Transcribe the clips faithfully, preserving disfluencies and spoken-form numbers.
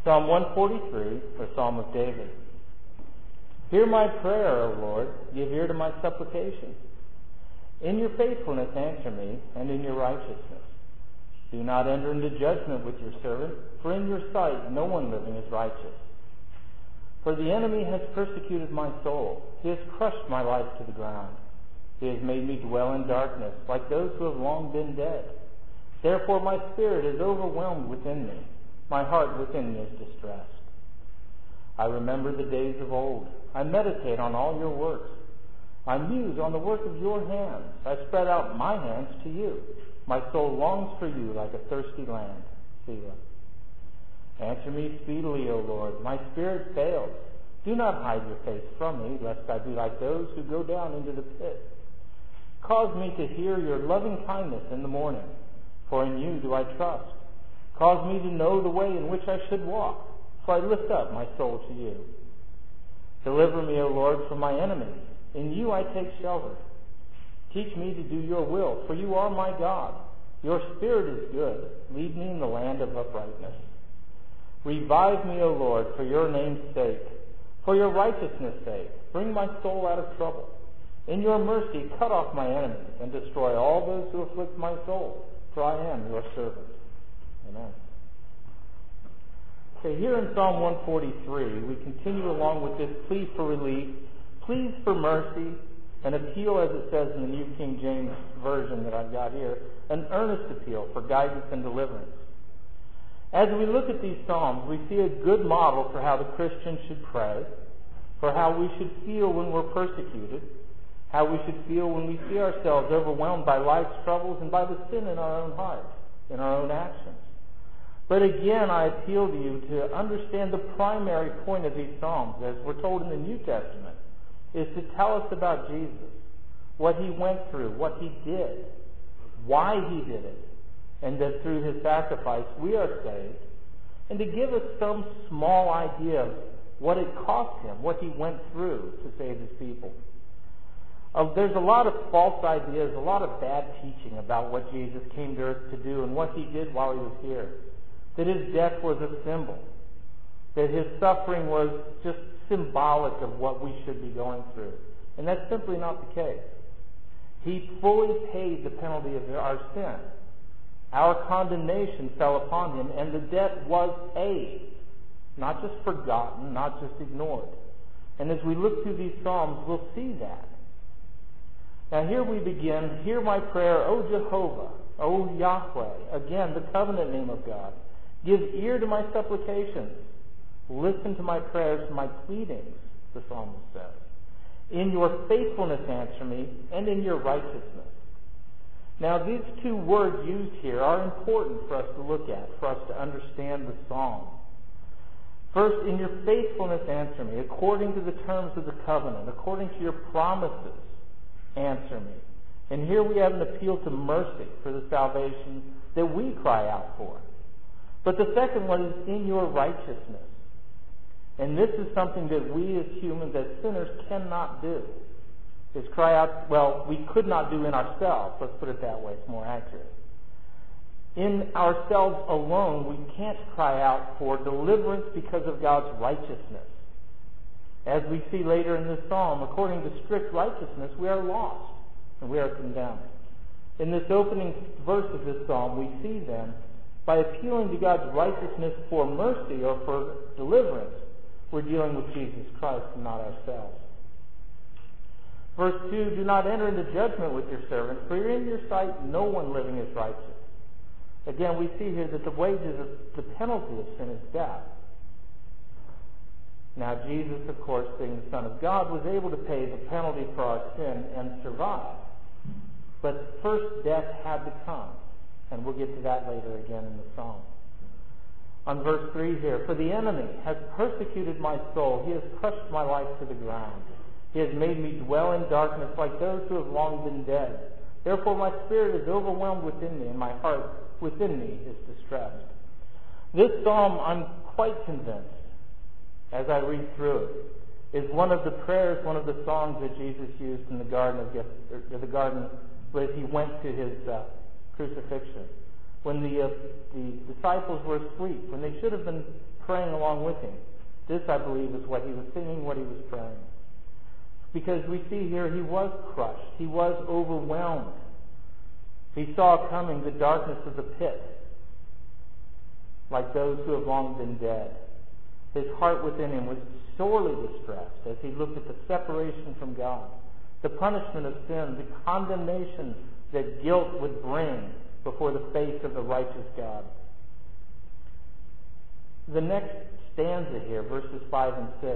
Psalm one forty-three, a Psalm of David. Hear my prayer, O Lord, give ear to my supplication. In your faithfulness answer me, and in your righteousness. Do not enter into judgment with your servant, for in your sight no one living is righteous. For the enemy has persecuted my soul. He has crushed my life to the ground. He has made me dwell in darkness, like those who have long been dead. Therefore my spirit is overwhelmed within me. My heart within me is distressed. I remember the days of old. I meditate on all your works. I muse on the work of your hands. I spread out my hands to you. My soul longs for you like a thirsty land. Selah. Answer me speedily, O Lord. My spirit fails. Do not hide your face from me, lest I be like those who go down into the pit. Cause me to hear your loving kindness in the morning, for in you do I trust. Cause me to know the way in which I should walk, for I lift up my soul to you. Deliver me, O Lord, from my enemies. In you I take shelter. Teach me to do your will, for you are my God. Your spirit is good. Lead me in the land of uprightness. Revive me, O Lord, for your name's sake. For your righteousness' sake, bring my soul out of trouble. In your mercy, cut off my enemies and destroy all those who afflict my soul, for I am your servant. Amen. Okay, here in Psalm one forty-three, we continue along with this plea for relief, pleas for mercy, an appeal, as it says in the New King James Version that I've got here, an earnest appeal for guidance and deliverance. As we look at these Psalms, we see a good model for how the Christian should pray, for how we should feel when we're persecuted, how we should feel when we see ourselves overwhelmed by life's troubles and by the sin in our own hearts, in our own actions. But again, I appeal to you to understand the primary point of these Psalms, as we're told in the New Testament, is to tell us about Jesus, what he went through, what he did, why he did it, and that through his sacrifice we are saved, and to give us some small idea of what it cost him, what he went through to save his people. Uh, there's a lot of false ideas, a lot of bad teaching about what Jesus came to earth to do and what he did while he was here. That his death was a symbol, that his suffering was just symbolic of what we should be going through. And that's simply not the case. He fully paid the penalty of our sin. Our condemnation fell upon him, and the debt was paid, not just forgotten, not just ignored. And as we look through these Psalms, we'll see that. Now here we begin, hear my prayer, O Jehovah, O Yahweh, again, the covenant name of God. Give ear to my supplications. Listen to my prayers, my pleadings, the psalmist says. In your faithfulness answer me, and in your righteousness. Now these two words used here are important for us to look at, for us to understand the psalm. First, in your faithfulness answer me, according to the terms of the covenant, according to your promises, answer me. And here we have an appeal to mercy for the salvation that we cry out for. But the second one is in your righteousness. And this is something that we as humans, as sinners, cannot do. Is cry out, well, we could not do in ourselves. Let's put it that way, it's more accurate. In ourselves alone, we can't cry out for deliverance because of God's righteousness. As we see later in this psalm, according to strict righteousness, we are lost and we are condemned. In this opening verse of this psalm, we see then, by appealing to God's righteousness for mercy or for deliverance, we're dealing with Jesus Christ and not ourselves. Verse two, do not enter into judgment with your servant, for in your sight no one living is righteous. Again, we see here that the wages of the penalty of sin is death. Now, Jesus, of course, being the Son of God, was able to pay the penalty for our sin and survive. But first, death had to come. And we'll get to that later again in the psalm. On verse three here, for the enemy has persecuted my soul. He has crushed my life to the ground. He has made me dwell in darkness like those who have long been dead. Therefore my spirit is overwhelmed within me, and my heart within me is distressed. This psalm, I'm quite convinced, as I read through it, is one of the prayers, one of the songs that Jesus used in the Garden of Geth- or the Garden where he went to his uh, crucifixion. when the, uh, the disciples were asleep, when they should have been praying along with him. This, I believe, is what he was singing, what he was praying. Because we see here he was crushed. He was overwhelmed. He saw coming the darkness of the pit, like those who have long been dead. His heart within him was sorely distressed as he looked at the separation from God, the punishment of sin, the condemnation that guilt would bring before the face of the righteous God. The next stanza here, verses five and six.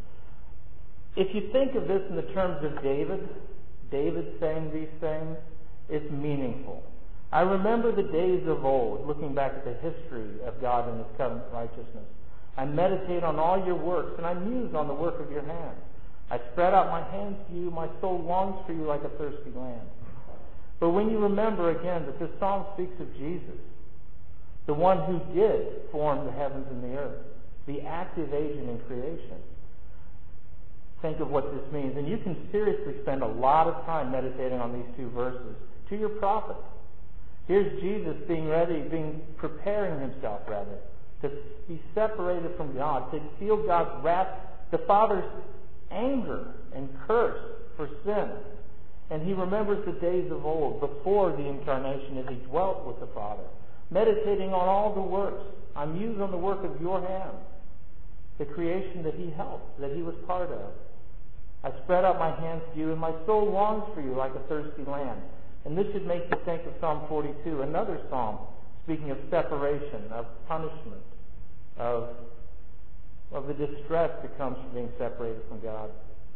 If you think of this in the terms of David, David saying these things, it's meaningful. I remember the days of old, looking back at the history of God and His covenant righteousness. I meditate on all your works, and I muse on the work of your hands. I spread out my hands to you, my soul longs for you like a thirsty land. But when you remember again that this psalm speaks of Jesus, the one who did form the heavens and the earth, the active agent in creation, think of what this means. And you can seriously spend a lot of time meditating on these two verses to your profit. Here's Jesus being ready, being preparing himself rather, to be separated from God, to feel God's wrath, the Father's anger and curse for sin. And he remembers the days of old, before the incarnation, as he dwelt with the Father, meditating on all the works. I muse on the work of your hands, the creation that he helped, that he was part of. I spread out my hands to you, and my soul longs for you like a thirsty land. And this should make you think of Psalm forty-two, another psalm, speaking of separation, of punishment, of, of the distress that comes from being separated from God,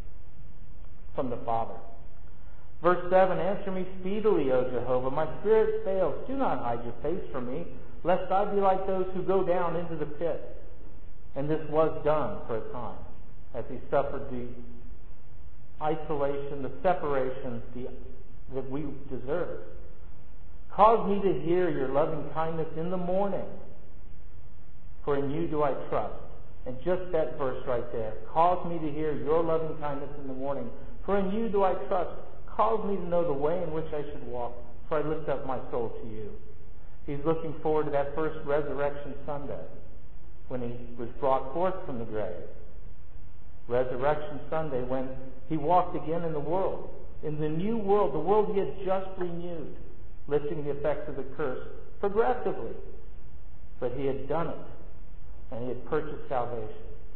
from the Father. Verse seven, answer me speedily, O Jehovah. My spirit fails. Do not hide your face from me, lest I be like those who go down into the pit. And this was done for a time, as he suffered the isolation, the separation the, that we deserve. Cause me to hear your loving kindness in the morning, for in you do I trust. And just that verse right there. Cause me to hear your loving kindness in the morning, for in you do I trust. Cause me to know the way in which I should walk, for I lift up my soul to you. He's looking forward to that first resurrection Sunday, when he was brought forth from the grave. Resurrection Sunday, when he walked again in the world, in the new world, the world he had just renewed, lifting the effects of the curse progressively. But he had done it, and he had purchased salvation.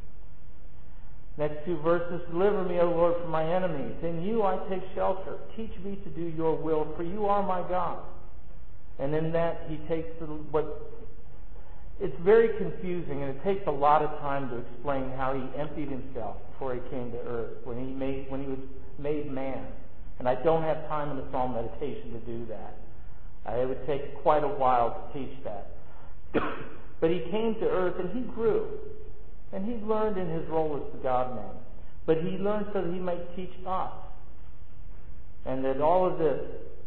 Next two verses, deliver me, O Lord, from my enemies. In you I take shelter. Teach me to do your will, for you are my God. And in that he takes the, what, it's very confusing, and it takes a lot of time to explain how he emptied himself before he came to earth, when he made, when he was made man. And I don't have time in the psalm meditation to do that. Uh, it would take quite a while to teach that. But he came to earth and he grew. And he learned in his role as the God-man. But he learned so that he might teach us. And that all of this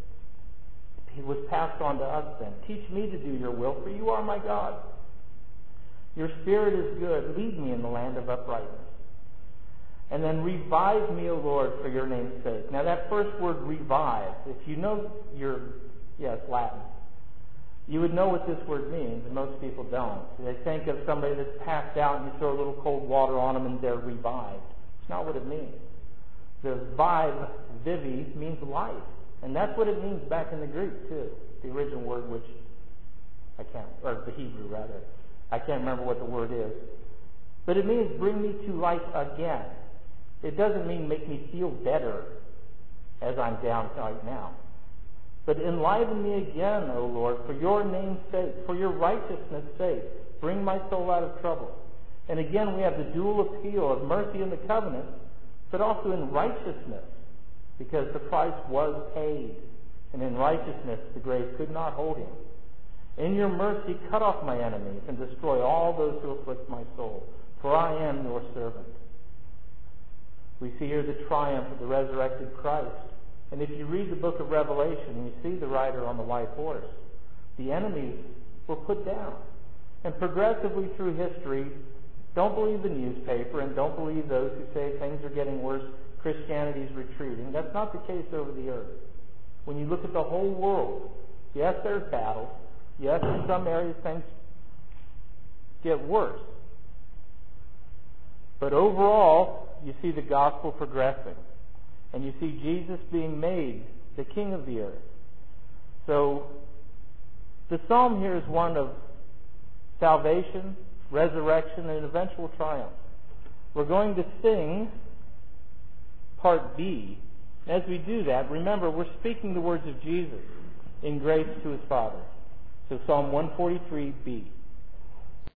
was passed on to us then. Teach me to do your will, for you are my God. Your spirit is good. Lead me in the land of uprightness. And then revive me, O Lord, for your name's sake. Now that first word, revive, if you know your, yes, Latin, you would know what this word means, and most people don't. They think of somebody that's passed out and you throw a little cold water on them and they're revived. It's not what it means. The vive, vivi, means life. And that's what it means back in the Greek, too. The original word, which I can't, or the Hebrew, rather. I can't remember what the word is. But it means bring me to life again. It doesn't mean make me feel better as I'm down right now. But enliven me again, O Lord, for your name's sake, for your righteousness' sake. Bring my soul out of trouble. And again, we have the dual appeal of mercy in the covenant, but also in righteousness, because the price was paid. And in righteousness, the grave could not hold him. In your mercy, cut off my enemies and destroy all those who afflict my soul, for I am your servant. We see here the triumph of the resurrected Christ. And if you read the book of Revelation, you see the rider on the white horse. The enemies were put down. And progressively through history, don't believe the newspaper and don't believe those who say things are getting worse, Christianity's retreating. That's not the case over the earth. When you look at the whole world, yes, there's battles, Yes, in some areas things get worse. But overall, you see the gospel progressing. And you see Jesus being made the King of the earth. So, the psalm here is one of salvation, resurrection, and eventual triumph. We're going to sing part B. As we do that, remember, we're speaking the words of Jesus in grace to his Father. So Psalm one forty-three B.